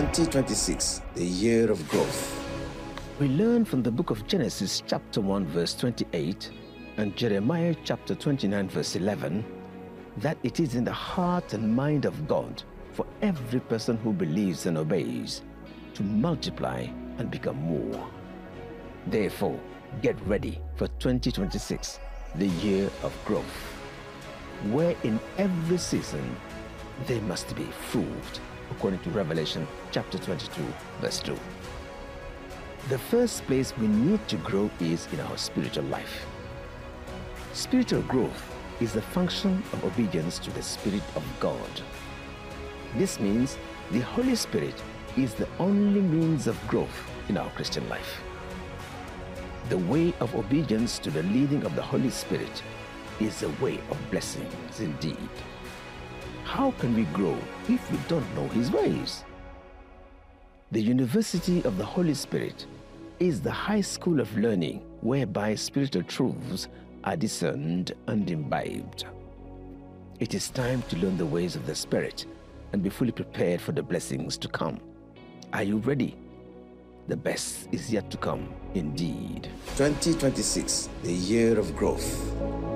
2026, the year of growth. We learn from the book of Genesis chapter 1 verse 28 and Jeremiah chapter 29 verse 11 that it is in the heart and mind of God for every person who believes and obeys to multiply and become more. Therefore, get ready for 2026, the year of growth, where in every season they must be fruit, according to Revelation chapter 22 verse 2. The first place we need to grow is in our spiritual life. Spiritual growth is the function of obedience to the Spirit of God. This means the Holy Spirit is the only means of growth in our Christian life. The way of obedience to the leading of the Holy Spirit is a way of blessings indeed. How can we grow if we don't know His ways? The University of the Holy Spirit is the high school of learning whereby spiritual truths are discerned and imbibed. It is time to learn the ways of the Spirit and be fully prepared for the blessings to come. Are you ready? The best is yet to come indeed. 2026, the year of growth.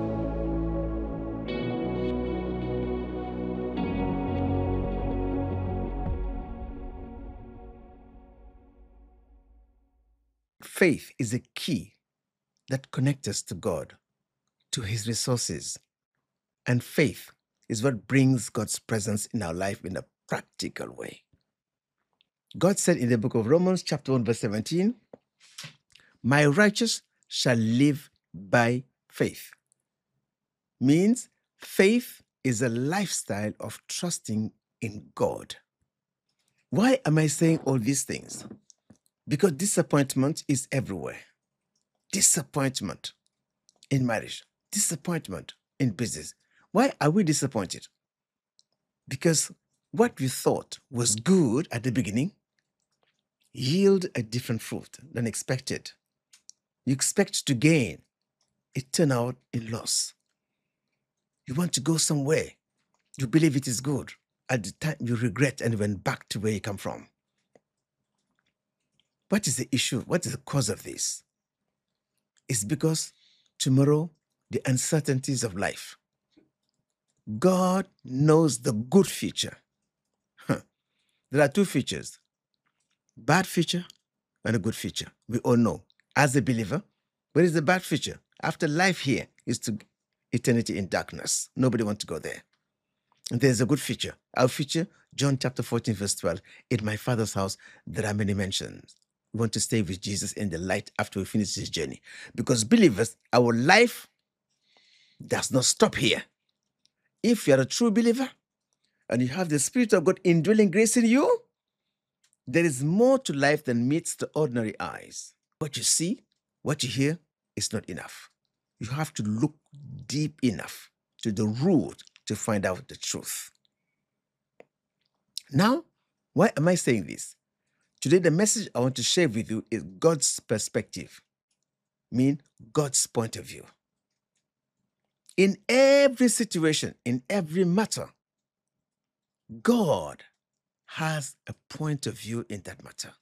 Faith is a key that connects us to God, to His resources. And faith is what brings God's presence in our life in a practical way. God said in the book of Romans chapter 1 verse 17, "My righteous shall live by faith." Means faith is a lifestyle of trusting in God. Why am I saying all these things? Because disappointment is everywhere. Disappointment in marriage, disappointment in business. Why are we disappointed? Because what we thought was good at the beginning yield a different fruit than expected. You expect to gain, it turned out in loss. You want to go somewhere, you believe it is good. At the time, you regret and went back to where you come from. What is the issue? What is the cause of this? It's because tomorrow, the uncertainties of life. God knows the good future. There are two futures, bad future and a good future. We all know. As a believer, what is the bad future? After life here is to eternity in darkness. Nobody wants to go there. And there's a good future. Our future, John chapter 14, verse 12, in my Father's house, there are many mansions. We want to stay with Jesus in the light after we finish this journey. Because believers, our life does not stop here. If you are a true believer and you have the Spirit of God indwelling grace in you, there is more to life than meets the ordinary eyes. What you see, what you hear is not enough. You have to look deep enough to the root to find out the truth. Now, why am I saying this? Today, the message I want to share with you is God's perspective, mean God's point of view. In every situation, in every matter, God has a point of view in that matter.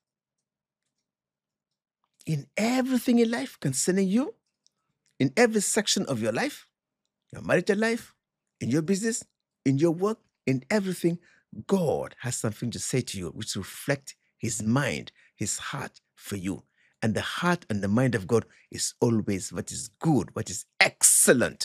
In everything in life concerning you, in every section of your life, your marital life, in your business, in your work, in everything, God has something to say to you which reflects His mind, His heart for you. And the heart and the mind of God is always what is good, what is excellent.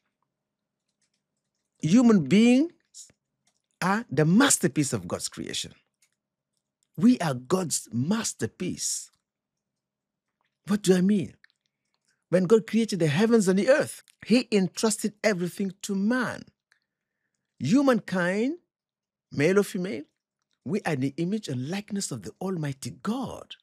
Human beings are the masterpiece of God's creation. We are God's masterpiece. What do I mean? When God created the heavens and the earth, He entrusted everything to man. Humankind, male or female, we are the image and likeness of the Almighty God.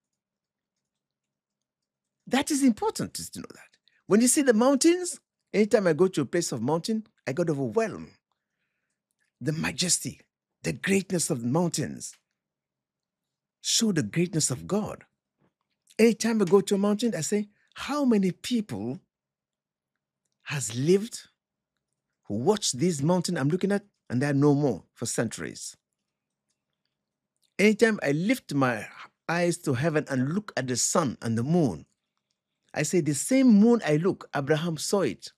That is important to know that. When you see the mountains, anytime I go to a place of mountain, I get overwhelmed. The majesty, the greatness of the mountains show the greatness of God. Anytime I go to a mountain, I say, how many people has lived who watched this mountain I'm looking at, and they are no more for centuries? Anytime I lift my eyes to heaven and look at the sun and the moon, I say the same moon I look, Abraham saw it.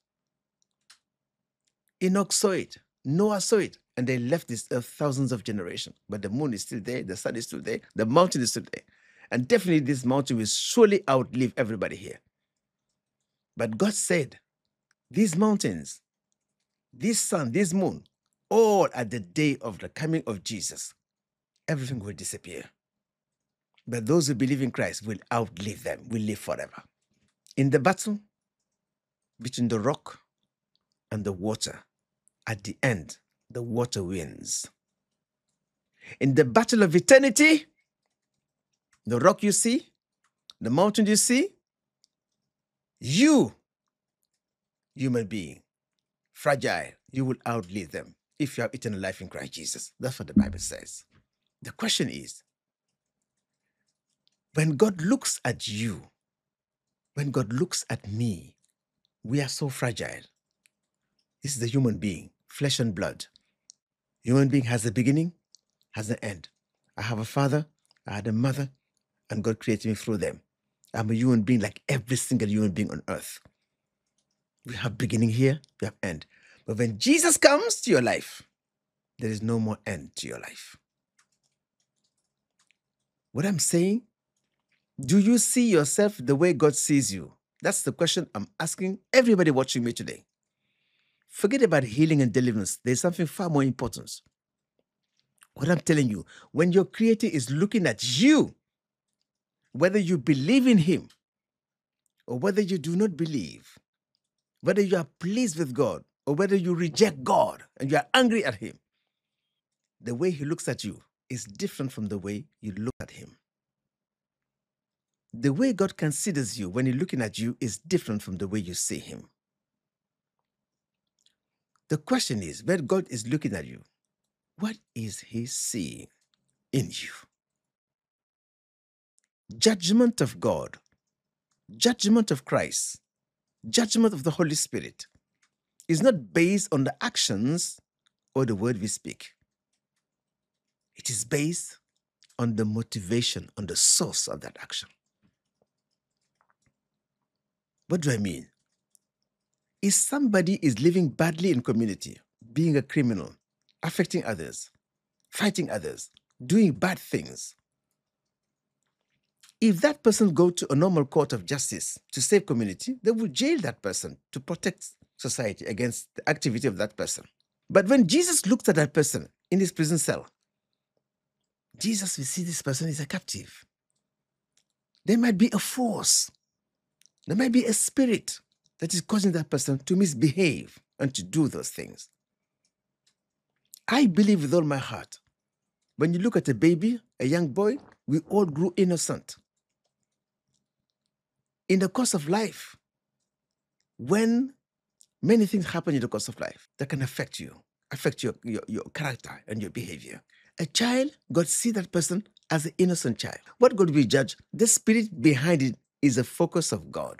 Enoch saw it. Noah saw it. And they left this earth thousands of generations. But the moon is still there. The sun is still there. The mountain is still there. And definitely this mountain will surely outlive everybody here. But God said, these mountains, this sun, this moon, all at the day of the coming of Jesus, everything will disappear. But those who believe in Christ will outlive them, will live forever. In the battle between the rock and the water, at the end, the water wins. In the battle of eternity, the rock you see, the mountain you see, you, human being, fragile, you will outlive them if you have eternal life in Christ Jesus. That's what the Bible says. The question is, when God looks at you, when God looks at me, we are so fragile. This is a human being, flesh and blood. Human being has a beginning, has an end. I have a father, I had a mother, and God created me through them. I'm a human being like every single human being on earth. We have beginning here, we have end. But when Jesus comes to your life, there is no more end to your life. What I'm saying, do you see yourself the way God sees you? That's the question I'm asking everybody watching me today. Forget about healing and deliverance. There's something far more important. What I'm telling you, when your Creator is looking at you, whether you believe in Him or whether you do not believe, whether you are pleased with God or whether you reject God and you are angry at Him, the way He looks at you is different from the way you look at Him. The way God considers you when He's looking at you is different from the way you see Him. The question is, when God is looking at you, what is He seeing in you? Judgment of God, judgment of Christ, judgment of the Holy Spirit is not based on the actions or the word we speak. It is based on the motivation, on the source of that action. What do I mean? If somebody is living badly in community, being a criminal, affecting others, fighting others, doing bad things, if that person go to a normal court of justice to save community, they will jail that person to protect society against the activity of that person. But when Jesus looked at that person in his prison cell, Jesus will see this person is a captive. There might be a force. There might be a spirit that is causing that person to misbehave and to do those things. I believe with all my heart, when you look at a baby, a young boy, we all grew innocent. In the course of life, when many things happen in the course of life that can affect you, affect your character and your behavior. A child, God sees that person as an innocent child. What God will judge, the spirit behind it is a focus of God.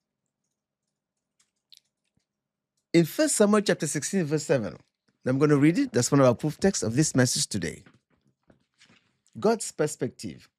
In 1 Samuel chapter 16, verse 7, I'm going to read it. That's one of our proof texts of this message today. God's perspective.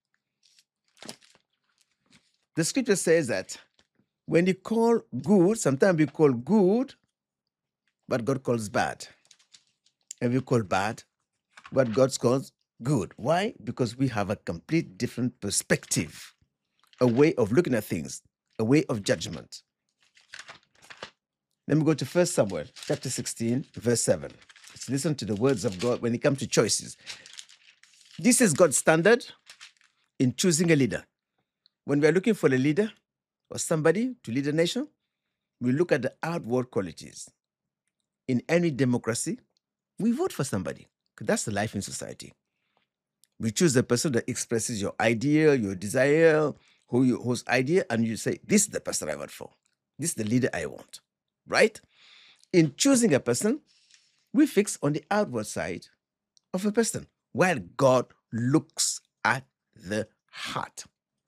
The scripture says that when you call good, sometimes we call good what God calls bad. And we call bad what God calls good. Why? Because we have a complete different perspective, a way of looking at things, a way of judgment. Let me go to 1 Samuel chapter 16, verse 7. Let's listen to the words of God when it comes to choices. This is God's standard in choosing a leader. When we are looking for a leader or somebody to lead a nation, we look at the outward qualities. In any democracy, we vote for somebody, because that's the life in society. We choose the person that expresses your idea, your desire, whose idea, and you say, this is the person I vote for. This is the leader I want, right? In choosing a person, we fix on the outward side of a person, while God looks at the heart.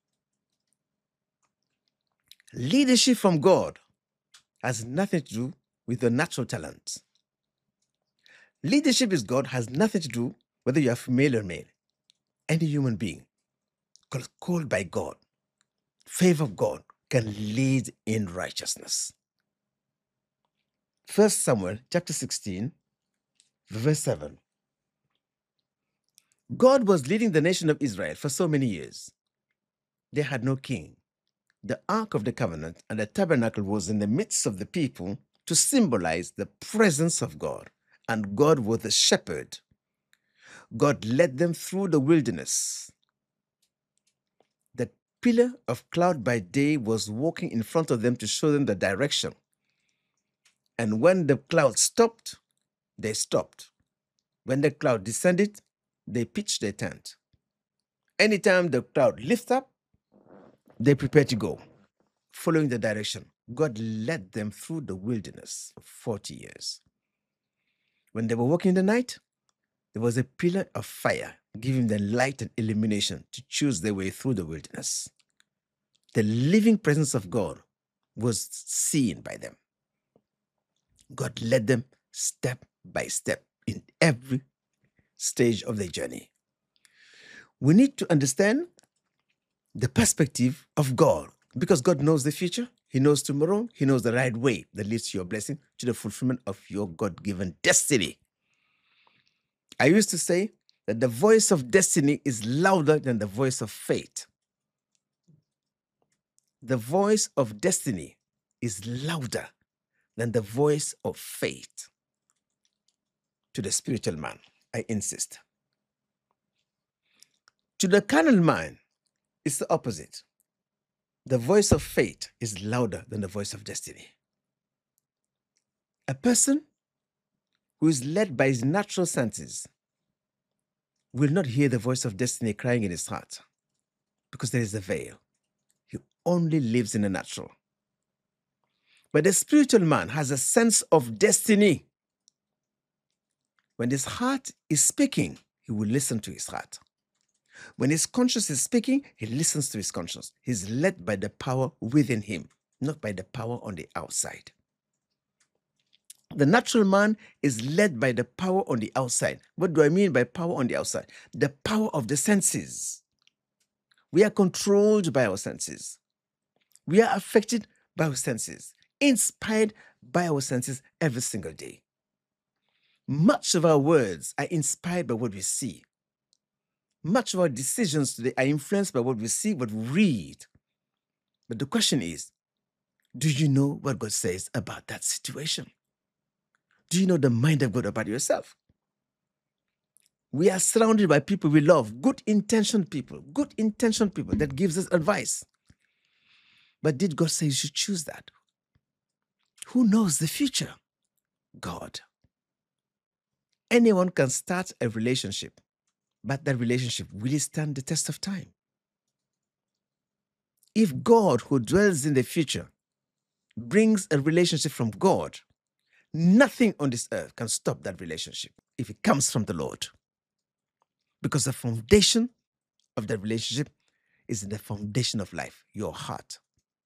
Leadership from God has nothing to do with your natural talents. Leadership is God has nothing to do whether you are female or male. any human being called by God, favor of God, can lead in righteousness. 1 Samuel chapter 16, verse 7. God was leading the nation of Israel for so many years. They had no king. The Ark of the Covenant and the tabernacle was in the midst of the people to symbolize the presence of God, and God was the shepherd. God led them through the wilderness. The pillar of cloud by day was walking in front of them to show them the direction. And when the cloud stopped, they stopped. When the cloud descended, they pitched their tent. Anytime the cloud lifts up, they prepare to go, following the direction. God led them through the wilderness for 40 years. When they were walking in the night, there was a pillar of fire giving them light and illumination to choose their way through the wilderness. The living presence of God was seen by them. God led them step by step in every stage of their journey. We need to understand the perspective of God, because God knows the future. He knows tomorrow. He knows the right way that leads to your blessing, to the fulfillment of your God-given destiny. I used to say that the voice of destiny is louder than the voice of faith. The voice of destiny is louder than the voice of faith. To the spiritual man, I insist. To the carnal man, it's the opposite. The voice of faith is louder than the voice of destiny. A person who is led by his natural senses will not hear the voice of destiny crying in his heart, because there is a veil. He only lives in the natural. But the spiritual man has a sense of destiny. When his heart is speaking, he will listen to his heart. When his conscience is speaking, he listens to his conscience. He's led by the power within him, not by the power on the outside. The natural man is led by the power on the outside. What do I mean by power on the outside? The power of the senses. We are controlled by our senses. We are affected by our senses, inspired by our senses every single day. Much of our words are inspired by what we see. Much of our decisions today are influenced by what we see, what we read. But the question is, do you know what God says about that situation? Do you know the mind of God about yourself? We are surrounded by people we love, good-intentioned people that gives us advice. But did God say you should choose that? Who knows the future? God. Anyone can start a relationship, but that relationship will stand the test of time. If God, who dwells in the future, brings a relationship from God, nothing on this earth can stop that relationship if it comes from the Lord. Because the foundation of that relationship is in the foundation of life, your heart.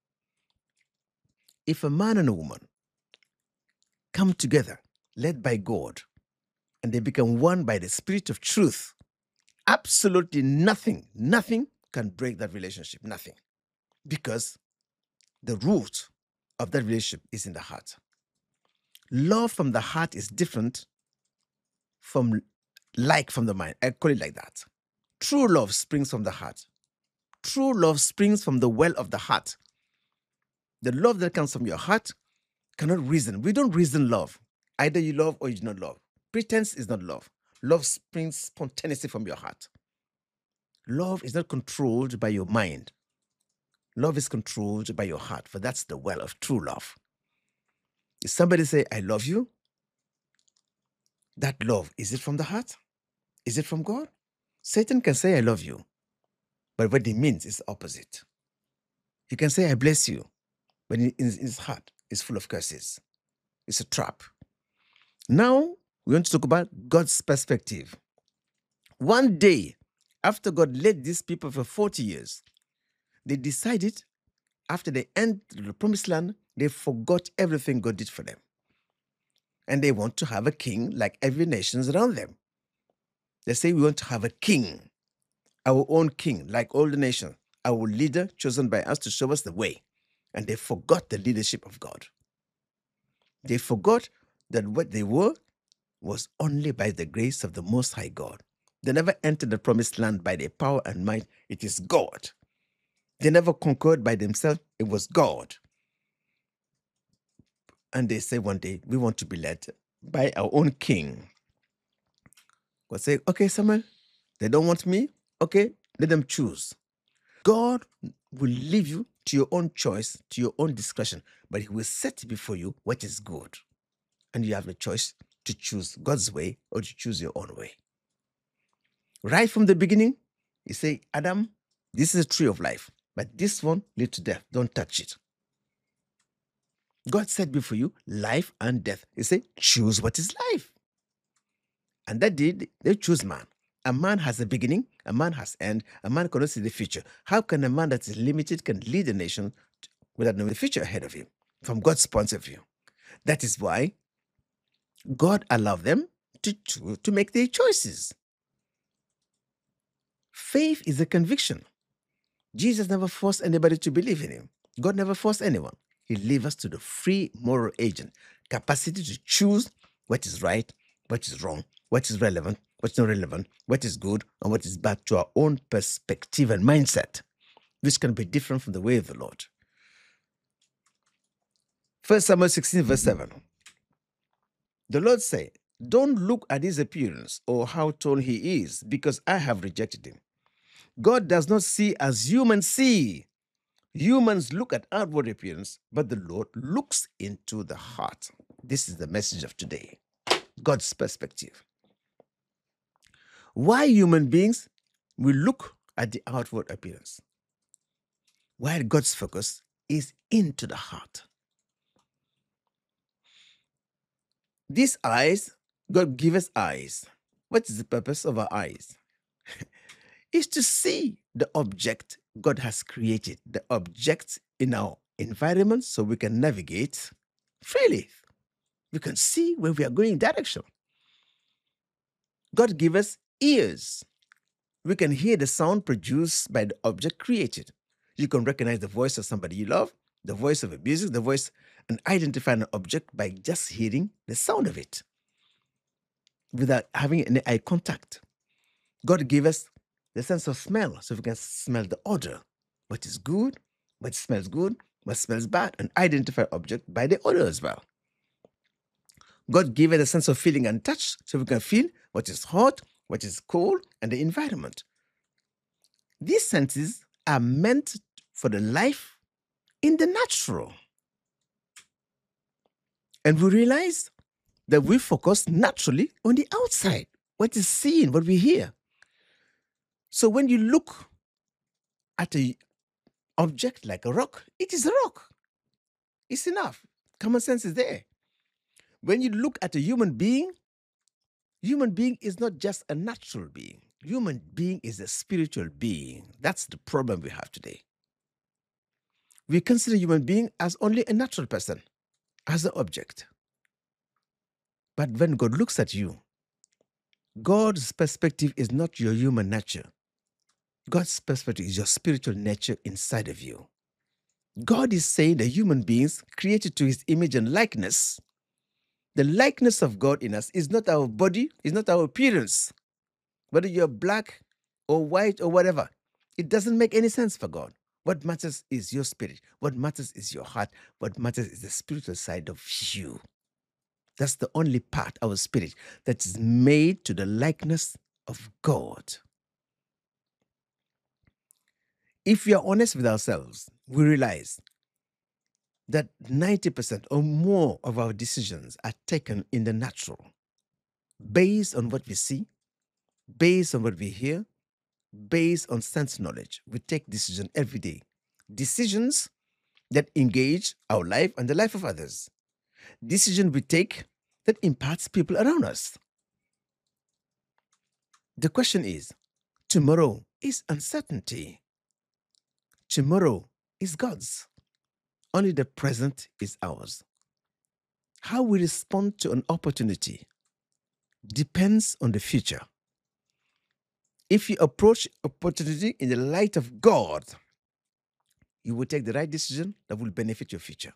If a man and a woman come together, led by God, and they become one by the Spirit of truth, absolutely nothing can break that relationship, nothing. Because the root of that relationship is in the heart. Love from the heart is different from like from the mind. I call it like that. True love springs from the heart. True love springs from the well of the heart. The love that comes from your heart cannot reason. We don't reason love. Either you love or you do not love. Pretense is not love. Love springs spontaneously from your heart. Love is not controlled by your mind. Love is controlled by your heart, for that's the well of true love. If somebody say, I love you, that love, is it from the heart? Is it from God? Satan can say, I love you, but what he means is the opposite. He can say, I bless you, but in his heart is full of curses. It's a trap. Now, we want to talk about God's perspective. One day, after God led these people for 40 years, they decided, after they entered the promised land, they forgot everything God did for them. And they want to have a king like every nation around them. They say, we want to have a king. our own king, like all the nations, our leader chosen by us to show us the way. And they forgot the leadership of God. They forgot that what they were was only by the grace of the Most High God. They never entered the promised land by their power and might. It is God. They never conquered by themselves. It was God. And they say one day, we want to be led by our own king. God say, okay, Samuel, they don't want me. Okay, let them choose. God will leave you to your own choice, to your own discretion, but he will set before you what is good. And you have the choice to choose God's way or to choose your own way. Right from the beginning, he say, Adam, this is a tree of life, but this one leads to death. Don't touch it. God set before you life and death. He said, choose what is life. And that did, they choose man. A man has a beginning, a man has end, a man cannot see the future. How can a man that is limited can lead a nation without knowing the future ahead of him, from God's point of view? That is why God allowed them to make their choices. Faith is a conviction. Jesus never forced anybody to believe in him. God never forced anyone. He leaves us to the free moral agent, capacity to choose what is right, what is wrong, what is relevant, what's not relevant, what is good, and what is bad to our own perspective and mindset, which can be different from the way of the Lord. 1 Samuel 16, verse 7. The Lord said, don't look at his appearance or how tall he is, because I have rejected him. God does not see as humans see. Humans look at outward appearance, but the Lord looks into the heart. This is the message of today. God's perspective. Why human beings will look at the outward appearance, while God's focus is into the heart. These eyes, God gave us eyes. What is the purpose of our eyes? Is to see the object God has created, the objects in our environment, so we can navigate freely. We can see where we are going direction. God gave us ears. We can hear the sound produced by the object created. You can recognize the voice of somebody you love, the voice of a music, the voice, and identify an object by just hearing the sound of it without having any eye contact. God gave us the sense of smell, so we can smell the odor. What is good, what smells good, what smells bad, and identify object by the odor as well. God gave us a sense of feeling and touch, so we can feel what is hot, what is cold, and the environment. These senses are meant for the life in the natural. And we realize that we focus naturally on the outside, what is seen, what we hear. So when you look at an object like a rock, it is a rock. It's enough. Common sense is there. When you look at a human being is not just a natural being. Human being is a spiritual being. That's the problem we have today. We consider human being as only a natural person, as an object. But when God looks at you, God's perspective is not your human nature. God's perspective is your spiritual nature inside of you. God is saying that human beings created to his image and likeness, the likeness of God in us is not our body, is not our appearance. Whether you're black or white or whatever, it doesn't make any sense for God. What matters is your spirit. What matters is your heart. What matters is the spiritual side of you. That's the only part, our spirit, that is made to the likeness of God. If we are honest with ourselves, we realize that 90% or more of our decisions are taken in the natural, based on what we see, based on what we hear, based on sense knowledge. We take decisions every day. Decisions that engage our life and the life of others. Decisions we take that impacts people around us. The question is, tomorrow is uncertainty. Tomorrow is God's. Only the present is ours. How we respond to an opportunity depends on the future. If you approach opportunity in the light of God, you will take the right decision that will benefit your future.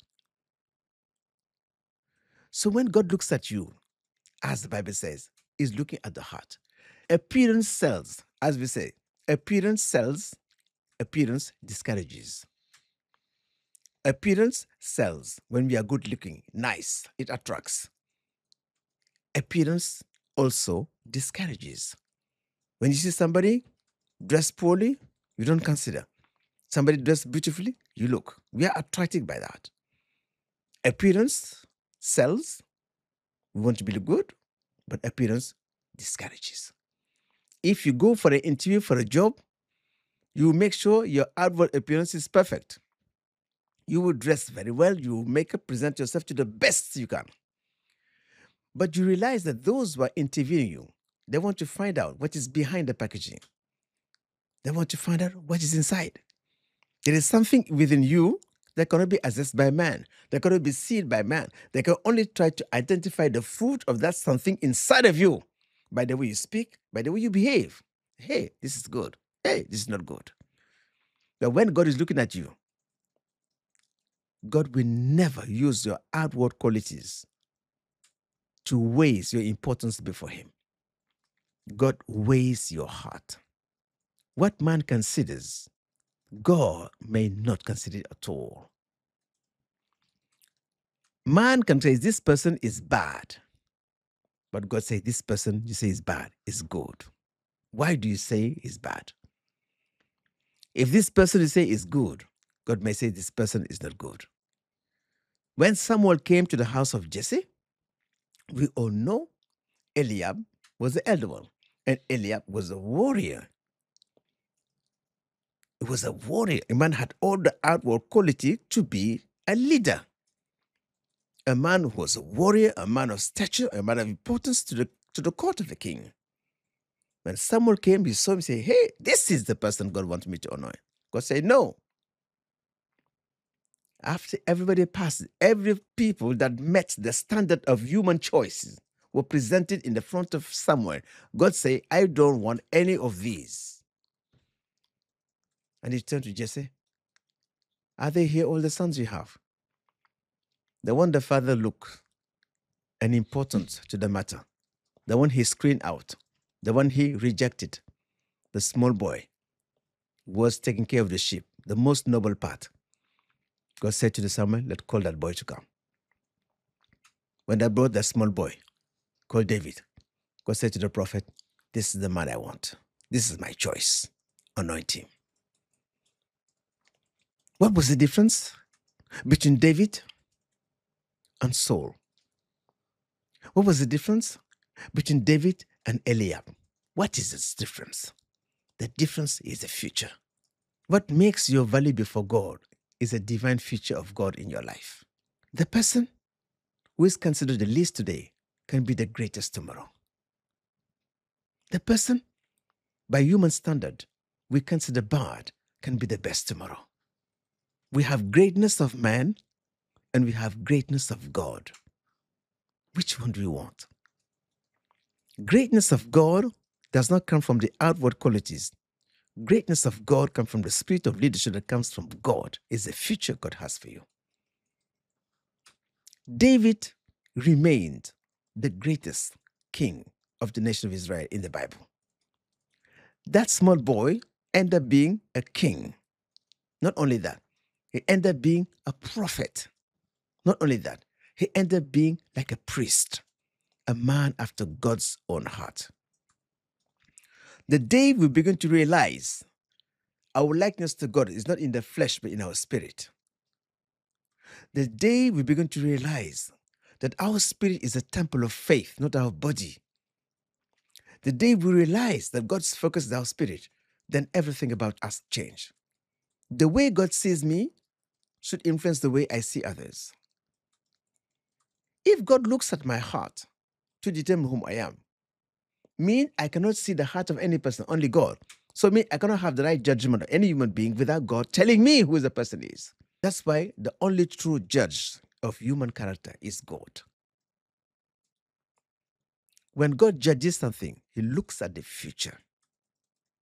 So when God looks at you, as the Bible says, He's looking at the heart. Appearance sells, as we say. Appearance sells, appearance discourages. Appearance sells. When we are good looking, nice, it attracts. Appearance also discourages. When you see somebody dressed poorly, you don't consider. Somebody dressed beautifully, you look. We are attracted by that. Appearance sells. We want to be good, but appearance discourages. If you go for an interview for a job, you make sure your outward appearance is perfect. You will dress very well. You will make up, present yourself to the best you can. But you realize that those who are interviewing you, they want to find out what is behind the packaging. They want to find out what is inside. There is something within you that cannot be assessed by man. That cannot be seen by man. They can only try to identify the fruit of that something inside of you by the way you speak, by the way you behave. Hey, this is good. Hey, this is not good. But when God is looking at you, God will never use your outward qualities to weigh your importance before Him. God weighs your heart. What man considers, God may not consider it at all. Man can say this person is bad, but God says this person you say is bad is good. Why do you say is bad? If this person you say is good, God may say this person is not good. When Samuel came to the house of Jesse, we all know Eliab was the elder one, and Eliab was a warrior. He was a warrior. A man had all the outward quality to be a leader. A man who was a warrior, a man of stature, a man of importance to the court of the king. When Samuel came, he saw him say, hey, this is the person God wants me to honor. God said, no. After everybody passed, every people that met the standard of human choices were presented in the front of Samuel. God said, I don't want any of these. And he turned to Jesse, are they here all the sons you have? The one the father looked and important to the matter, the one he screened out, the one he rejected, the small boy was taking care of the sheep, the most noble part. God said to the Samuel, let's call that boy to come. When they brought that small boy, called David, God said to the prophet, this is the man I want. This is my choice. Anoint him. What was the difference between David and Saul? What was the difference between David and Eliab? What is its difference? The difference is the future. What makes your value before God is a divine feature of God in your life. The person who is considered the least today can be the greatest tomorrow. The person, by human standard, we consider bad can be the best tomorrow. We have greatness of man and we have greatness of God. Which one do you want? Greatness of God does not come from the outward qualities. Greatness of God comes from the spirit of leadership that comes from God. It's the future God has for you. David remained the greatest king of the nation of Israel in the Bible. That small boy ended up being a king. Not only that, he ended up being a prophet. Not only that, he ended up being like a priest, a man after God's own heart. The day we begin to realize our likeness to God is not in the flesh, but in our spirit. The day we begin to realize that our spirit is a temple of faith, not our body. The day we realize that God's focus is our spirit, then everything about us changes. The way God sees me should influence the way I see others. If God looks at my heart to determine whom I am, mean I cannot see the heart of any person, only God. So mean I cannot have the right judgment of any human being without God telling me who the person is. That's why the only true judge of human character is God. When God judges something, He looks at the future.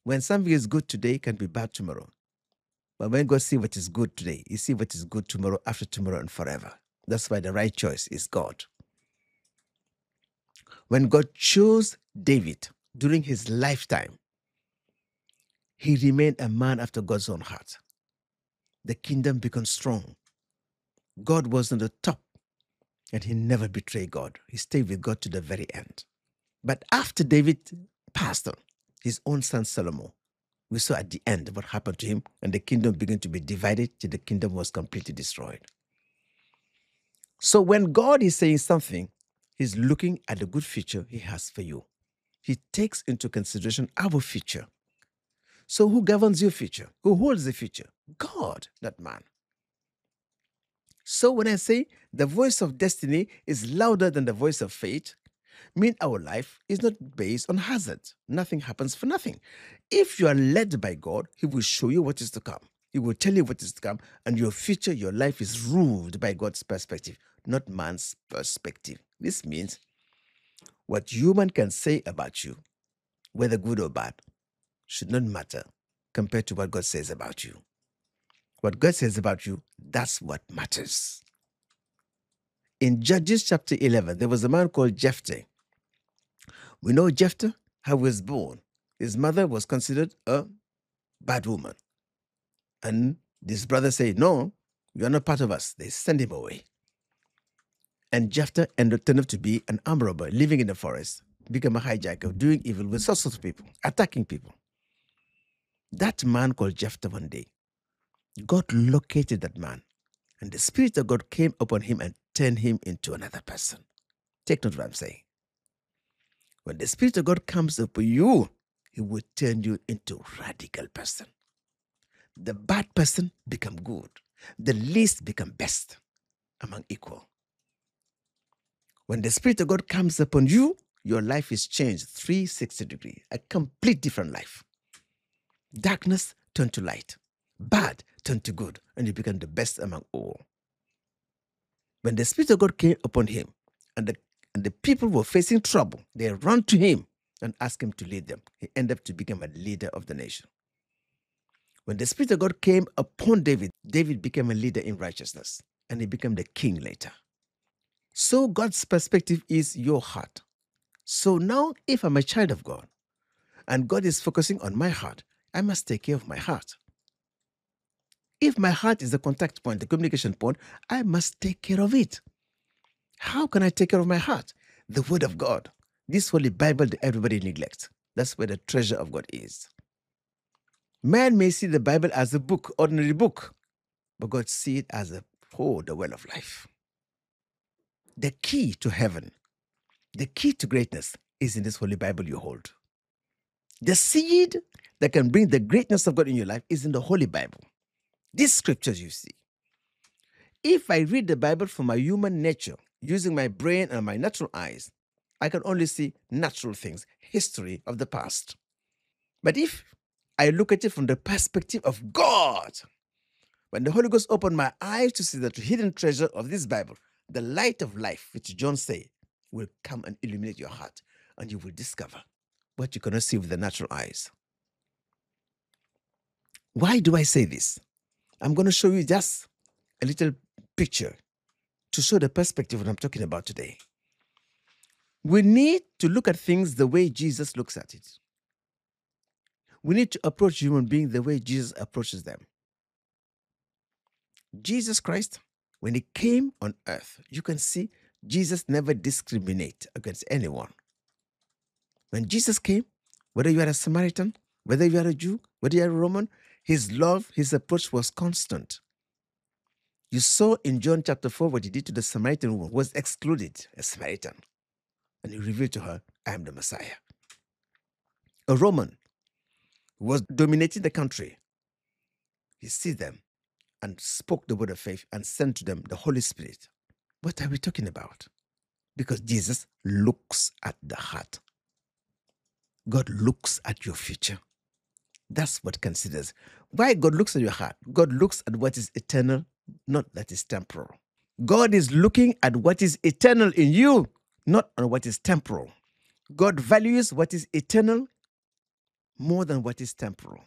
When something is good today, it can be bad tomorrow. But when God sees what is good today, He sees what is good tomorrow, after tomorrow, and forever. That's why the right choice is God. When God chose David during his lifetime, he remained a man after God's own heart. The kingdom became strong. God was on the top, and he never betrayed God. He stayed with God to the very end. But after David passed on, his own son Solomon, we saw at the end what happened to him, and the kingdom began to be divided till the kingdom was completely destroyed. So when God is saying something, He's looking at the good future He has for you. He takes into consideration our future. So who governs your future? Who holds the future? God, not man. So when I say the voice of destiny is louder than the voice of fate, mean our life is not based on hazard. Nothing happens for nothing. If you are led by God, He will show you what is to come. He will tell you what is to come, and your future, your life is ruled by God's perspective, not man's perspective. This means what human can say about you, whether good or bad, should not matter compared to what God says about you. What God says about you, that's what matters. In Judges chapter 11, there was a man called Jephthah. We know Jephthah, how he was born. His mother was considered a bad woman. And this brother said, no, you are not part of us. They sent him away. And Jephthah turned up to be an armed robber, living in the forest, became a hijacker, doing evil with all sorts of people, attacking people. That man called Jephthah one day, God located that man, and the Spirit of God came upon him and turned him into another person. Take note of what I'm saying. When the Spirit of God comes upon you, He will turn you into a radical person. The bad person become good. The least become best among equal. When the Spirit of God comes upon you, your life is changed 360 degrees, a complete different life. Darkness turned to light. Bad turned to good, and you become the best among all. When the Spirit of God came upon him, and the people were facing trouble, they ran to him and asked him to lead them. He ended up to become a leader of the nation. When the Spirit of God came upon David, David became a leader in righteousness, and he became the king later. So God's perspective is your heart. So now, if I'm a child of God, and God is focusing on my heart, I must take care of my heart. If my heart is the contact point, the communication point, I must take care of it. How can I take care of my heart? The Word of God. This Holy Bible that everybody neglects. That's where the treasure of God is. Man may see the Bible as a book, ordinary book, but God sees it as the well of life. The key to heaven, the key to greatness is in this Holy Bible you hold. The seed that can bring the greatness of God in your life is in the Holy Bible. These scriptures you see. If I read the Bible from my human nature, using my brain and my natural eyes, I can only see natural things, history of the past. But if I look at it from the perspective of God, when the Holy Ghost opened my eyes to see the hidden treasure of this Bible, the light of life, which John said, will come and illuminate your heart, and you will discover what you cannot see with the natural eyes. Why do I say this? I'm going to show you just a little picture to show the perspective of what I'm talking about today. We need to look at things the way Jesus looks at it. We need to approach human beings the way Jesus approaches them. Jesus Christ, when He came on earth, you can see Jesus never discriminated against anyone. When Jesus came, whether you are a Samaritan, whether you are a Jew, whether you are a Roman, His love, His approach was constant. You saw in John chapter 4 what He did to the Samaritan woman, was excluded, a Samaritan. And He revealed to her, I am the Messiah. A Roman who was dominating the country, He sees them and spoke the word of faith and sent to them the Holy Spirit. What are we talking about? Because Jesus looks at the heart. God looks at your future. That's what considers. Why God looks at your heart? God looks at what is eternal, not that is temporal. God is looking at what is eternal in you, not on what is temporal. God values what is eternal more than what is temporal.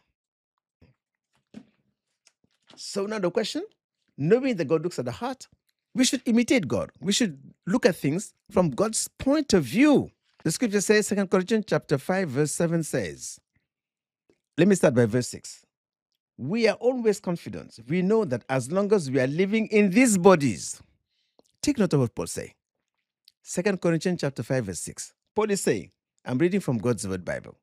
So now the question, knowing that God looks at the heart, we should imitate God. We should look at things from God's point of view. The scripture says, 2 Corinthians chapter 5, verse 7 says, let me start by verse 6. We are always confident. We know that as long as we are living in these bodies, take note of what Paul says. 2 Corinthians chapter 5, verse 6. Paul is saying, I'm reading from God's Word Bible.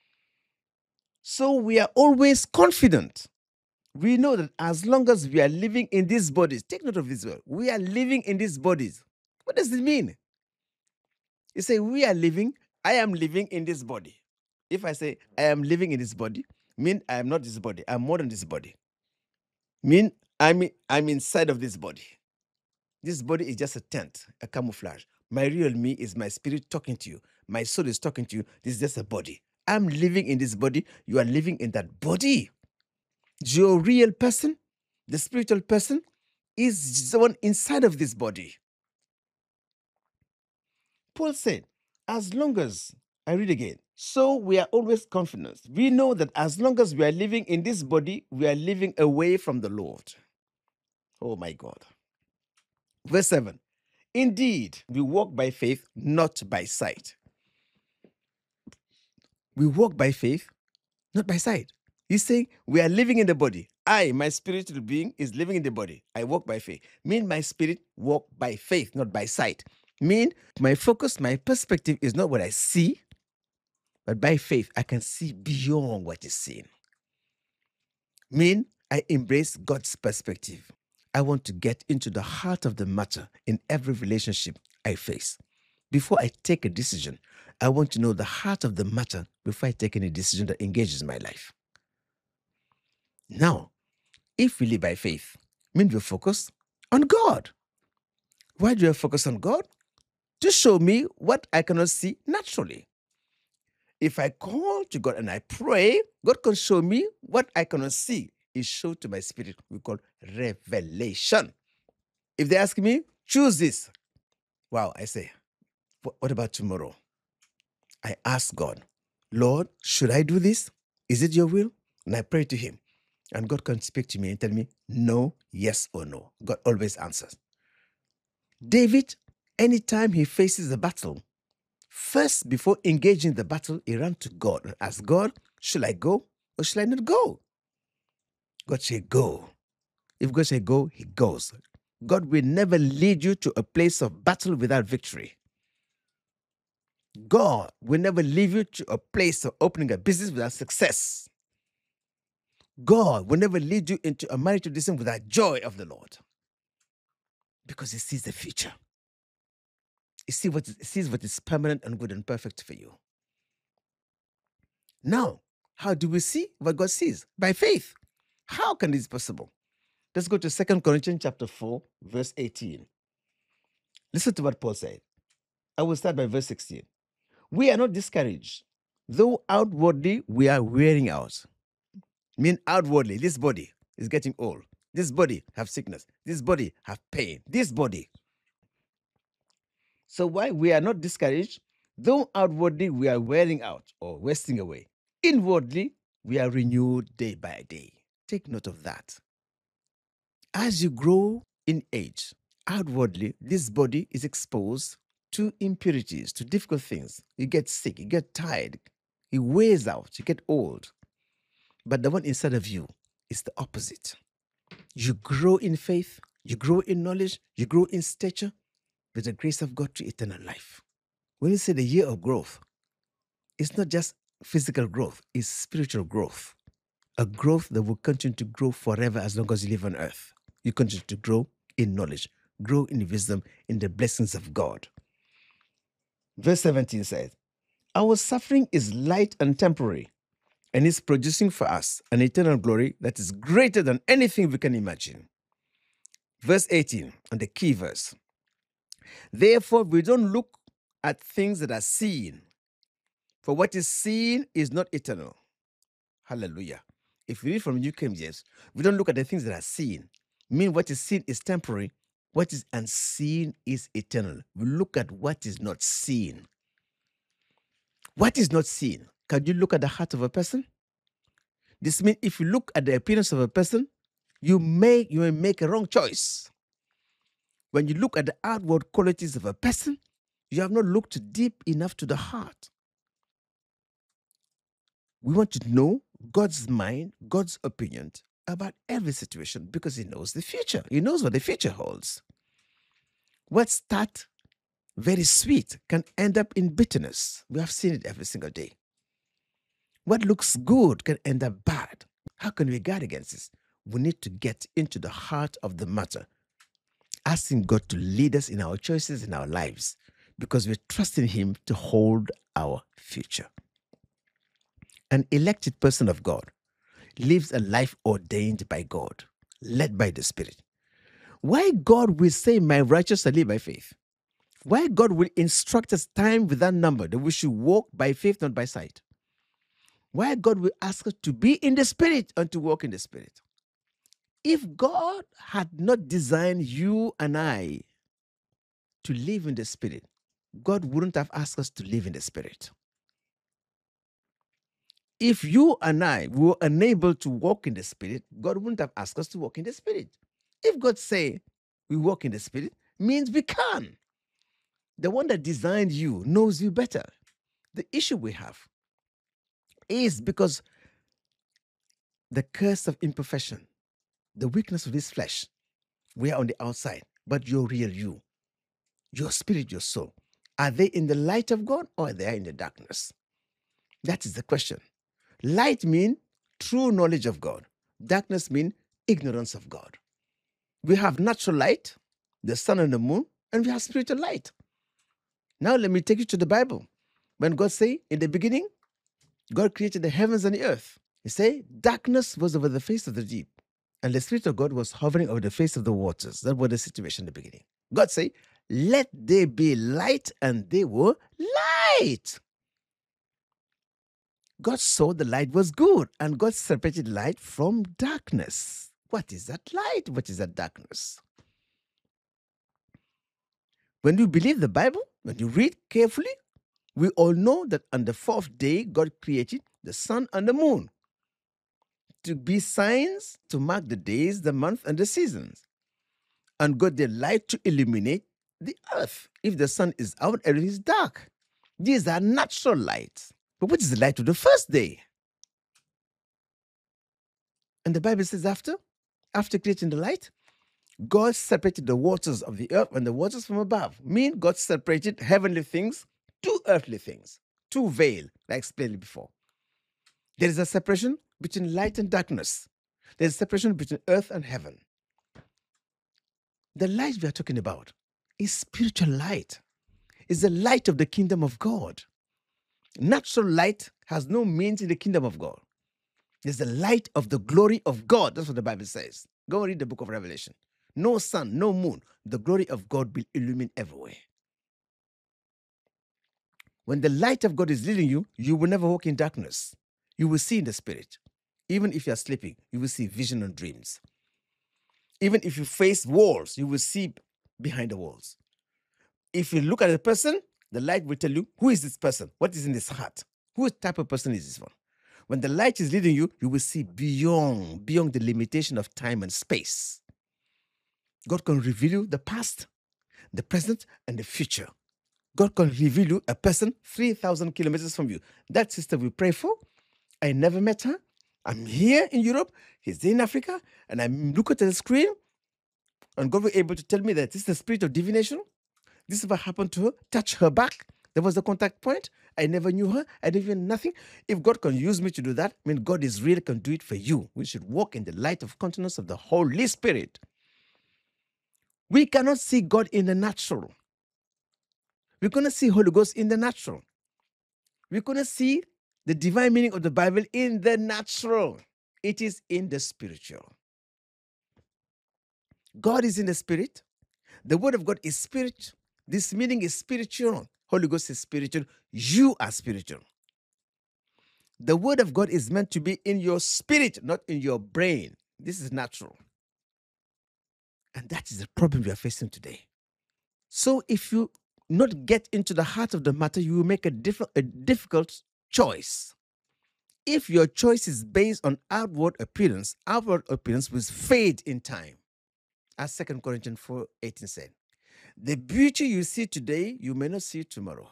So we are always confident. We know that as long as we are living in these bodies, take note of this word, we are living in these bodies. What does it mean? You say, we are living, I am living in this body. If I say, I am living in this body, mean I am not this body, I'm more than this body. Mean I'm inside of this body. This body is just a tent, a camouflage. My real me is my spirit talking to you. My soul is talking to you. This is just a body. I'm living in this body. You are living in that body. Your real person, the spiritual person, is the one inside of this body. Paul said, as long as, I read again, so we are always confident. We know that as long as we are living in this body, we are living away from the Lord. Oh my God. Verse 7. Indeed, we walk by faith, not by sight. We walk by faith, not by sight. He's saying we are living in the body. I, my spiritual being, is living in the body. I walk by faith. Mean my spirit walk by faith, not by sight. Mean my focus, my perspective is not what I see, but by faith I can see beyond what is seen. Mean I embrace God's perspective. I want to get into the heart of the matter in every relationship I face. Before I take a decision, I want to know the heart of the matter before I take any decision that engages my life. Now, if we live by faith, means we focus on God. Why do I focus on God? To show me what I cannot see naturally. If I call to God and I pray, God can show me what I cannot see. It's shown to my spirit. We call revelation. If they ask me, choose this. Wow, I say, what about tomorrow? I ask God, Lord, should I do this? Is it your will? And I pray to him. And God can speak to me and tell me, no, yes, or no. God always answers. David, anytime he faces a battle, first, before engaging the battle, he ran to God and asked God, should I go or should I not go? God said, go. If God said go, he goes. God will never lead you to a place of battle without victory. God will never lead you to a place of opening a business without success. God will never lead you into a marital decision without joy of the Lord. Because he sees the future. He sees what is permanent and good and perfect for you. Now, how do we see what God sees? By faith. How can this be possible? Let's go to 2 Corinthians chapter 4, verse 18. Listen to what Paul said. I will start by verse 16. We are not discouraged, though outwardly we are wearing out. Mean outwardly, this body is getting old. This body have sickness. This body have pain. This body. So why we are not discouraged, though outwardly we are wearing out or wasting away. Inwardly, we are renewed day by day. Take note of that. As you grow in age, outwardly, this body is exposed to impurities, to difficult things. You get sick, you get tired, it wears out, you get old. But the one inside of you is the opposite. You grow in faith, you grow in knowledge, you grow in stature with the grace of God to eternal life. When you say the year of growth, it's not just physical growth, it's spiritual growth. A growth that will continue to grow forever as long as you live on earth. You continue to grow in knowledge, grow in wisdom, in the blessings of God. Verse 17 says, our suffering is light and temporary, and is producing for us an eternal glory that is greater than anything we can imagine. Verse 18, and the key verse. Therefore, we don't look at things that are seen, for what is seen is not eternal. Hallelujah. If you read from New King James, we don't look at the things that are seen. Mean what is seen is temporary, what is unseen is eternal. We look at what is not seen. What is not seen? Can you look at the heart of a person? This means if you look at the appearance of a person, you may make a wrong choice. When you look at the outward qualities of a person, you have not looked deep enough to the heart. We want to know God's mind, God's opinion about every situation because He knows the future. He knows what the future holds. What starts very sweet can end up in bitterness. We have seen it every single day. What looks good can end up bad. How can we guard against this? We need to get into the heart of the matter, asking God to lead us in our choices in our lives because we're trusting Him to hold our future. An elected person of God lives a life ordained by God, led by the Spirit. Why God will say, my righteous shall live by faith? Why God will instruct us time without number that we should walk by faith, not by sight? Why God will ask us to be in the Spirit and to walk in the Spirit? If God had not designed you and I to live in the Spirit, God wouldn't have asked us to live in the Spirit. If you and I were unable to walk in the Spirit, God wouldn't have asked us to walk in the Spirit. If God say we walk in the Spirit, means we can. The one that designed you knows you better. The issue we have is because the curse of imperfection, the weakness of this flesh, we are on the outside, but your real you, your spirit, your soul, are they in the light of God or are they in the darkness? That is the question. Light means true knowledge of God. Darkness means ignorance of God. We have natural light, the sun and the moon, and we have spiritual light. Now let me take you to the Bible. When God say, in the beginning, God created the heavens and the earth. He say, darkness was over the face of the deep, and the Spirit of God was hovering over the face of the waters. That was the situation in the beginning. God say, let there be light, and they were light. God saw the light was good, and God separated light from darkness. What is that light? What is that darkness? When you believe the Bible, when you read carefully, we all know that on the fourth day, God created the sun and the moon to be signs to mark the days, the month, and the seasons. And God did light to illuminate the earth. If the sun is out, everything is dark. These are natural lights. But what is the light of the first day? And the Bible says after creating the light, God separated the waters of the earth and the waters from above. Meaning God separated heavenly things to earthly things, to veil, like I explained before. There is a separation between light and darkness. There is a separation between earth and heaven. The light we are talking about is spiritual light. It's the light of the kingdom of God. Natural light has no means in the kingdom of God. There's the light of the glory of God. That's what the Bible says. Go and read the book of Revelation. No sun, no moon. The glory of God will illumine everywhere. When the light of God is leading you, you will never walk in darkness. You will see in the Spirit. Even if you are sleeping, you will see vision and dreams. Even if you face walls, you will see behind the walls. If you look at a person, the light will tell you, who is this person? What is in his heart? Whose type of person is this one? When the light is leading you, you will see beyond the limitation of time and space. God can reveal you the past, the present, and the future. God can reveal you a person 3,000 kilometers from you. That sister we pray for, I never met her. I'm here in Europe. He's in Africa. And I look at the screen. And God was able to tell me that this is the spirit of divination. This is what happened to her. Touch her back. There was the contact point. I never knew her. I didn't even nothing. If God can use me to do that, I mean, God is real, can do it for you. We should walk in the light of countenance of the Holy Spirit. We cannot see God in the natural. We're going to see Holy Ghost in the natural. We're going to see the divine meaning of the Bible in the natural. It is in the spiritual. God is in the spirit. The word of God is spirit. This meaning is spiritual. Holy Ghost is spiritual. You are spiritual. The word of God is meant to be in your spirit, not in your brain. This is natural. And that is the problem we are facing today. So if you not get into the heart of the matter, you will make a difficult choice. If your choice is based on outward appearance will fade in time. As 2 Corinthians 4:18 said, the beauty you see today, you may not see tomorrow.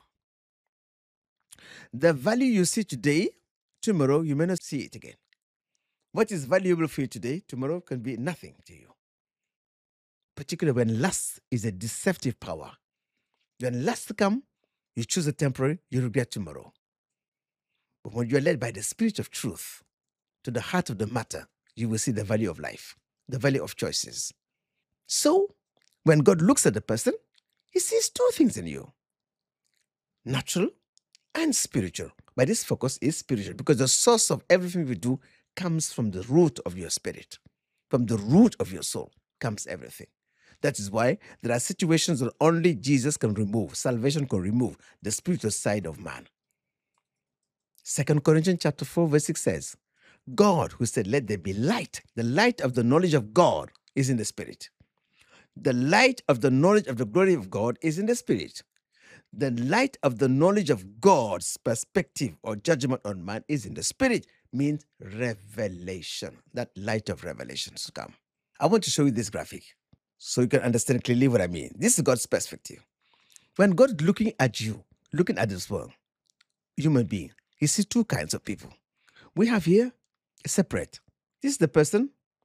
The value you see today, tomorrow, you may not see it again. What is valuable for you today, tomorrow can be nothing to you. Particularly when lust is a deceptive power. When lust comes, you choose a temporary, you regret tomorrow. But when you are led by the Spirit of truth to the heart of the matter, you will see the value of life, the value of choices. So, when God looks at the person, he sees two things in you, natural and spiritual. But this focus is spiritual because the source of everything we do comes from the root of your spirit. From the root of your soul comes everything. That is why there are situations that only Jesus can remove, salvation can remove the spiritual side of man. 2 Corinthians chapter 4 verse 6 says, God who said, let there be light. The light of the knowledge of God is in the spirit. The light of the knowledge of the glory of God is in the spirit. The light of the knowledge of God's perspective or judgment on man is in the spirit, means revelation. That light of revelation to come. I want to show you this graphic so you can understand clearly what I mean. This is God's perspective. When God is looking at you, looking at this world, human being, he sees two kinds of people. We have here a separate. This is the person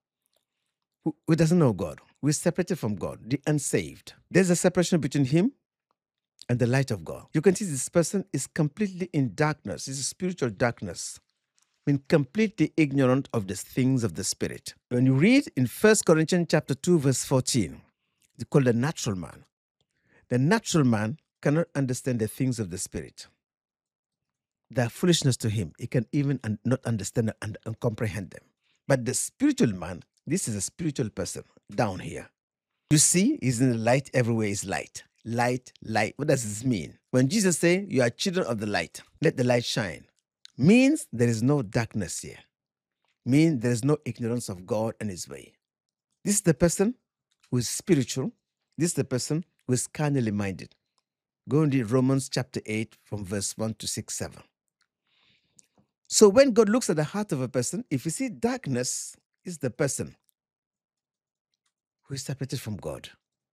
who doesn't know God. We're separated from God, the unsaved. There's a separation between him and the light of God. You can see this person is completely in darkness. It's a spiritual darkness. I mean, completely ignorant of the things of the spirit. When you read in 1 Corinthians chapter 2, verse 14, they call the natural man. The natural man cannot understand the things of the spirit. They are foolishness to him. He can even not understand and comprehend them. But the spiritual man, this is a spiritual person down here. You see, he's in the light, everywhere is light. Light, light. What does this mean? When Jesus says, you are children of the light, let the light shine, means there is no darkness here. Means there is no ignorance of God and his way. This is the person who is spiritual. This is the person who is carnally minded. Go and read Romans chapter 8 from verse 1 to 6, 7. So when God looks at the heart of a person, if you see darkness, is the person who is separated from God.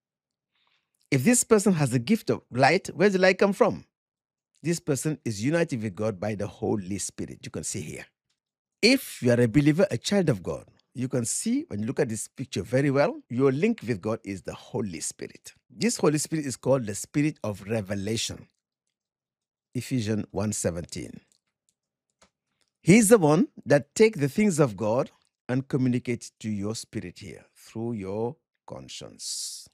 If this person has the gift of light, where does the light come from? This person is united with God by the Holy Spirit. You can see here. If you are a believer, a child of God, you can see when you look at this picture very well, your link with God is the Holy Spirit. This Holy Spirit is called the Spirit of Revelation. Ephesians 1:17. He's the one that takes the things of God and communicates to your spirit here through your conscience.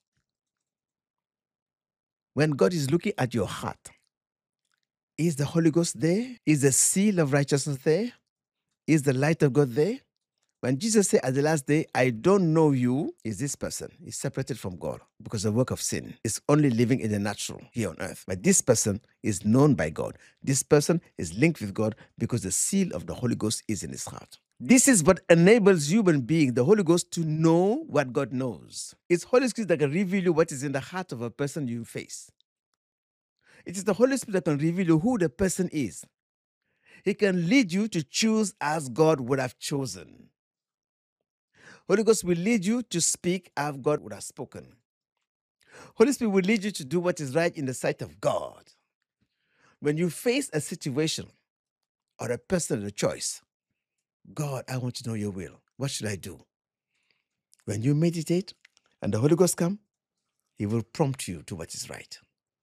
When God is looking at your heart, is the Holy Ghost there? Is the seal of righteousness there? Is the light of God there? When Jesus said at the last day, I don't know you, is this person is separated from God because of the work of sin. Is only living in the natural here on earth. But this person is known by God. This person is linked with God because the seal of the Holy Ghost is in his heart. This is what enables human being, the Holy Ghost, to know what God knows. It's Holy Spirit that can reveal you what is in the heart of a person you face. It is the Holy Spirit that can reveal you who the person is. He can lead you to choose as God would have chosen. Holy Ghost will lead you to speak as God would have spoken. Holy Spirit will lead you to do what is right in the sight of God. When you face a situation or a person or a choice, God, I want to know your will. What should I do? When you meditate and the Holy Ghost comes, he will prompt you to what is right.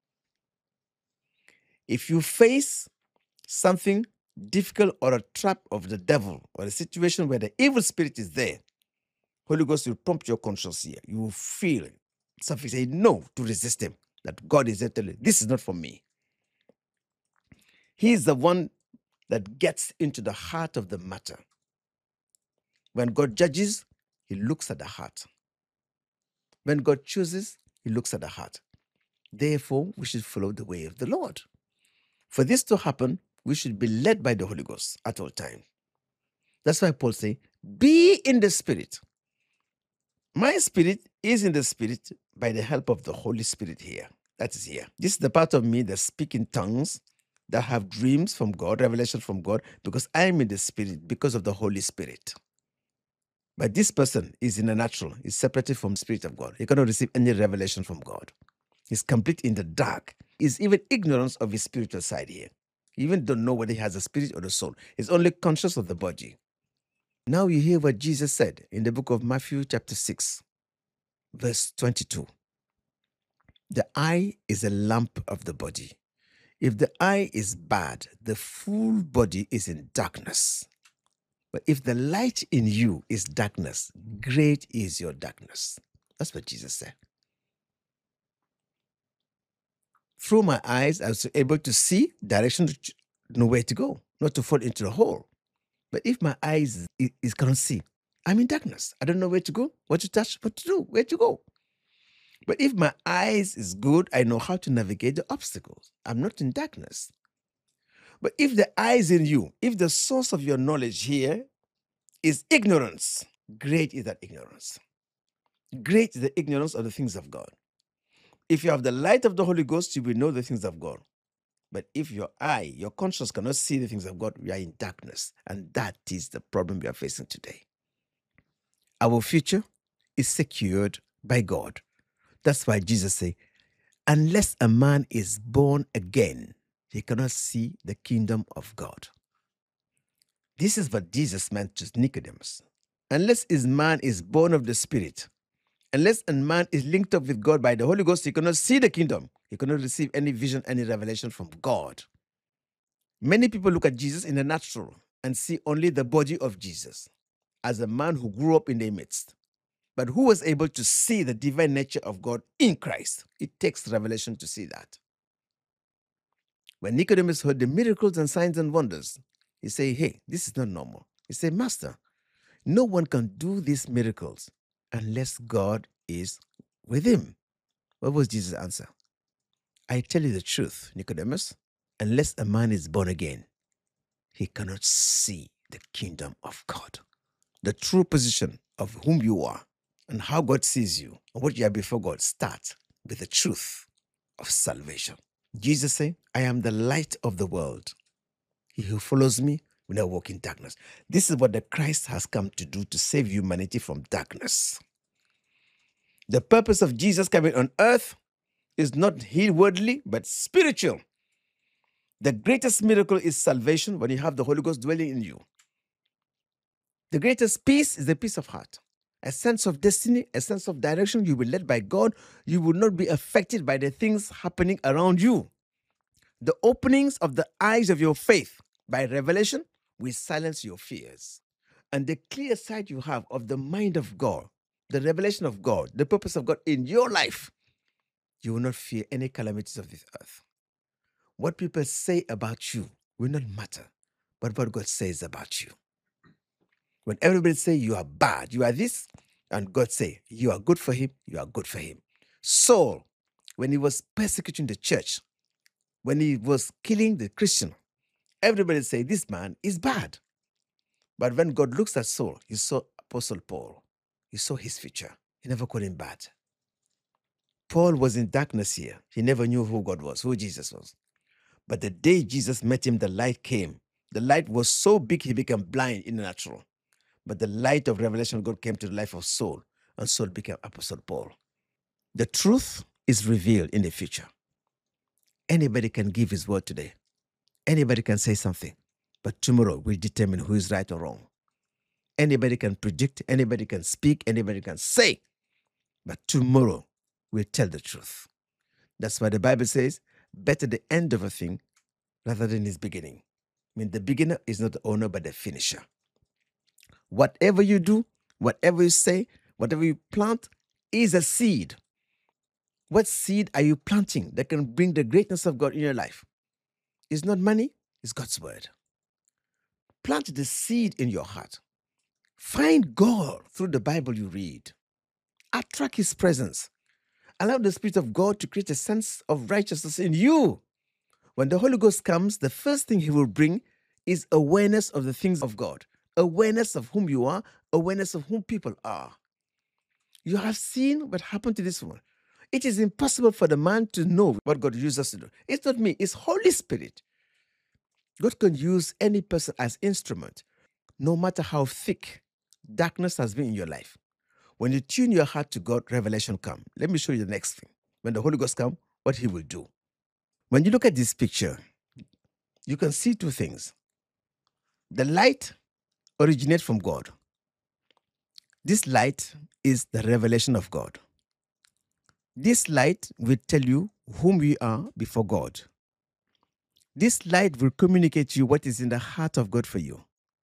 If you face something difficult or a trap of the devil or a situation where the evil spirit is there, Holy Ghost will prompt your conscience here. You will feel something say no to resist him. That God is there telling you, this is not for me. He is the one that gets into the heart of the matter. When God judges, he looks at the heart. When God chooses, he looks at the heart. Therefore, we should follow the way of the Lord. For this to happen, we should be led by the Holy Ghost at all times. That's why Paul says, be in the Spirit. My spirit is in the Spirit by the help of the Holy Spirit here. That is here. This is the part of me that speaks in tongues that have dreams from God, revelation from God, because I am in the Spirit, because of the Holy Spirit. But this person is in the natural, is separated from the Spirit of God. He cannot receive any revelation from God. He's complete in the dark. He's even ignorant of his spiritual side here. He even don't know whether he has a spirit or a soul. He's only conscious of the body. Now you hear what Jesus said in the book of Matthew chapter 6, verse 22. The eye is a lamp of the body. If the eye is bad, the full body is in darkness. But if the light in you is darkness, great is your darkness. That's what Jesus said. Through my eyes, I was able to see direction, to know where to go, not to fall into the hole. But if my eyes is cannot see, I'm in darkness. I don't know where to go, what to touch, what to do, where to go. But if my eyes is good, I know how to navigate the obstacles. I'm not in darkness. But if the eyes in you, if the source of your knowledge here is ignorance, great is that ignorance. Great is the ignorance of the things of God. If you have the light of the Holy Ghost, you will know the things of God. But if your eye, your conscience cannot see the things of God, we are in darkness. And that is the problem we are facing today. Our future is secured by God. That's why Jesus said, unless a man is born again, he cannot see the kingdom of God. This is what Jesus meant to Nicodemus. Unless a man is born of the Spirit, unless a man is linked up with God by the Holy Ghost, he cannot see the kingdom. He cannot receive any vision, any revelation from God. Many people look at Jesus in the natural and see only the body of Jesus as a man who grew up in their midst, but who was able to see the divine nature of God in Christ. It takes revelation to see that. When Nicodemus heard the miracles and signs and wonders, he said, hey, this is not normal. He said, Master, no one can do these miracles unless God is with him. What was Jesus' answer? I tell you the truth, Nicodemus, unless a man is born again, he cannot see the kingdom of God. The true position of whom you are and how God sees you and what you are before God starts with the truth of salvation. Jesus said, I am the light of the world. He who follows me will not walk in darkness. This is what the Christ has come to do, to save humanity from darkness. The purpose of Jesus coming on earth is not inwardly, but spiritual. The greatest miracle is salvation when you have the Holy Ghost dwelling in you. The greatest peace is the peace of heart. A sense of destiny, a sense of direction. You will be led by God. You will not be affected by the things happening around you. The openings of the eyes of your faith by revelation will silence your fears. And the clear sight you have of the mind of God, the revelation of God, the purpose of God in your life, you will not fear any calamities of this earth. What people say about you will not matter, but what God says about you. When everybody say you are bad, you are this, and God say you are good for him, you are good for him. Saul, when he was persecuting the church, when he was killing the Christian, everybody say this man is bad. But when God looks at Saul, he saw Apostle Paul. He saw his future. He never called him bad. Paul was in darkness here. He never knew who God was, who Jesus was. But the day Jesus met him, the light came. The light was so big, he became blind in the natural. But the light of revelation of God came to the life of Saul, and Saul became Apostle Paul. The truth is revealed in the future. Anybody can give his word today. Anybody can say something, but tomorrow will determine who is right or wrong. Anybody can predict, anybody can speak, anybody can say, but tomorrow will tell the truth. That's why the Bible says, better the end of a thing rather than its beginning. I mean, the beginner is not the owner, but the finisher. Whatever you do, whatever you say, whatever you plant is a seed. What seed are you planting that can bring the greatness of God in your life? It's not money, it's God's word. Plant the seed in your heart. Find God through the Bible you read. Attract his presence. Allow the Spirit of God to create a sense of righteousness in you. When the Holy Ghost comes, the first thing he will bring is awareness of the things of God. Awareness of whom you are, awareness of whom people are. You have seen what happened to this woman. It is impossible for the man to know what God used us to do. It's not me, it's Holy Spirit. God can use any person as instrument, no matter how thick darkness has been in your life. When you tune your heart to God, revelation comes. Let me show you the next thing. When the Holy Ghost comes, what he will do. When you look at this picture, you can see two things. The light originates from God. This light is the revelation of God. This light will tell you whom you are before God. This light will communicate to you what is in the heart of God for you.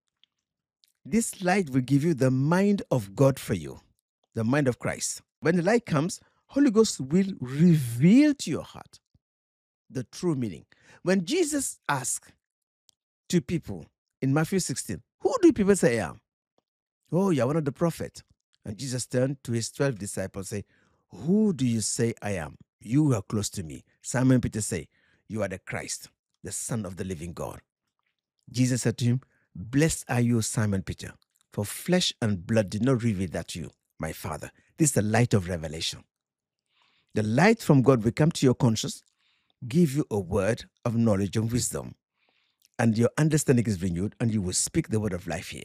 This light will give you the mind of God for you, the mind of Christ. When the light comes, Holy Ghost will reveal to your heart the true meaning. When Jesus asked to people in Matthew 16, who do people say I am? Oh, you're one of the prophets. And Jesus turned to his 12 disciples and said, who do you say I am? You are close to me. Simon Peter said, you are the Christ, the Son of the living God. Jesus said to him, blessed are you, Simon Peter, for flesh and blood did not reveal that to you, my Father. This is the light of revelation. The light from God will come to your conscience, give you a word of knowledge and wisdom, and your understanding is renewed, and you will speak the word of life here.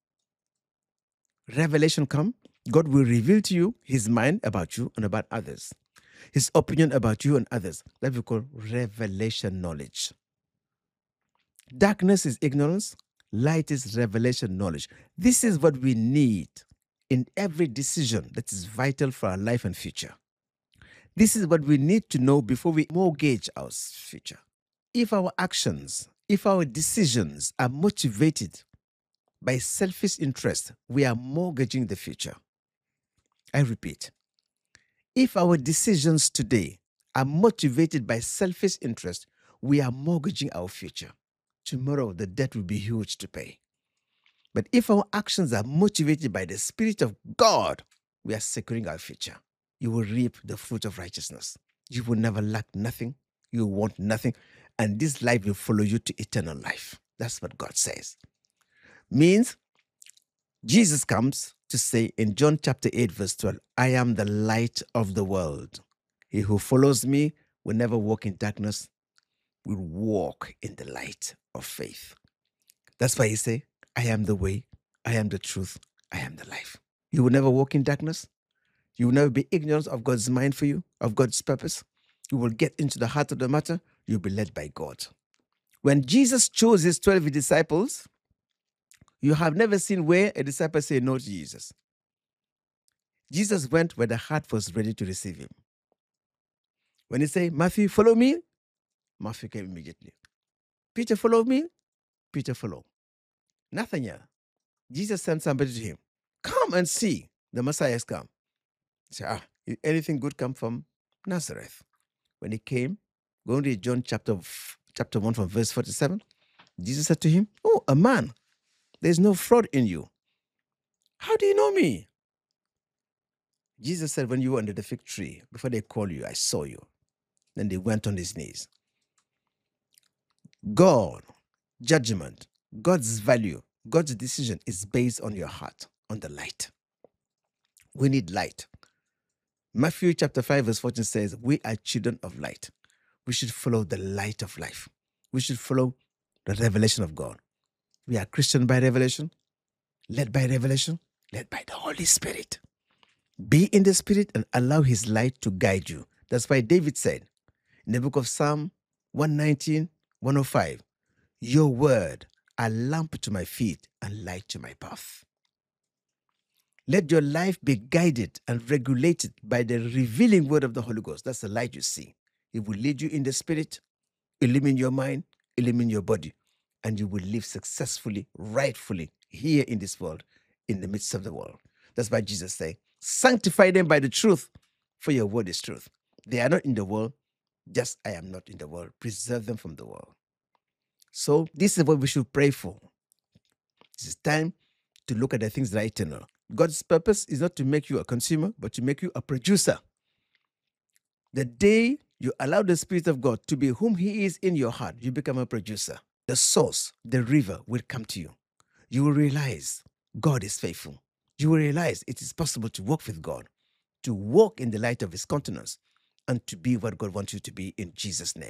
Revelation come, God will reveal to you his mind about you and about others, his opinion about you and others. That we call revelation knowledge. Darkness is ignorance, light is revelation knowledge. This is what we need in every decision that is vital for our life and future. This is what we need to know before we mortgage our future. If our actions, if our decisions are motivated by selfish interest, we are mortgaging the future. I repeat, if our decisions today are motivated by selfish interest, we are mortgaging our future. Tomorrow, the debt will be huge to pay. But if our actions are motivated by the Spirit of God, we are securing our future. You will reap the fruit of righteousness. You will never lack nothing. You will want nothing. And this life will follow you to eternal life. That's what God says. Means Jesus comes to say in John chapter 8, verse 12, I am the light of the world. He who follows me will never walk in darkness, will walk in the light of faith. That's why he says, I am the way, I am the truth, I am the life. You will never walk in darkness. You will never be ignorant of God's mind for you, of God's purpose. You will get into the heart of the matter. You'll be led by God. When Jesus chose his 12 disciples, you have never seen where a disciple say no to Jesus. Jesus went where the heart was ready to receive him. When he said, Matthew, follow me, Matthew came immediately. Peter, follow me, Peter followed. Nathanael, Jesus sent somebody to him. Come and see, the Messiah has come. He said, anything good come from Nazareth? When he came, go and read John chapter 1 from verse 47. Jesus said to him, oh, a man, there's no fraud in you. How do you know me? Jesus said, when you were under the fig tree, before they called you, I saw you. Then they went on his knees. God, judgment, God's value, God's decision is based on your heart, on the light. We need light. Matthew chapter 5 verse 14 says, we are children of light. We should follow the light of life. We should follow the revelation of God. We are Christian by revelation, led by revelation, led by the Holy Spirit. Be in the Spirit and allow his light to guide you. That's why David said in the book of Psalm 119, 105, your word, a lamp to my feet and light to my path. Let your life be guided and regulated by the revealing word of the Holy Ghost. That's the light you see. It will lead you in the Spirit, illumine your mind, illumine your body, and you will live successfully, rightfully here in this world, in the midst of the world. That's why Jesus said, sanctify them by the truth, for your word is truth. They are not in the world, just I am not in the world. Preserve them from the world. So this is what we should pray for. It is time to look at the things that are eternal. God's purpose is not to make you a consumer, but to make you a producer. The day you allow the Spirit of God to be whom he is in your heart, you become a producer. The source, the river will come to you. You will realize God is faithful. You will realize it is possible to walk with God, to walk in the light of his countenance, and to be what God wants you to be in Jesus' name.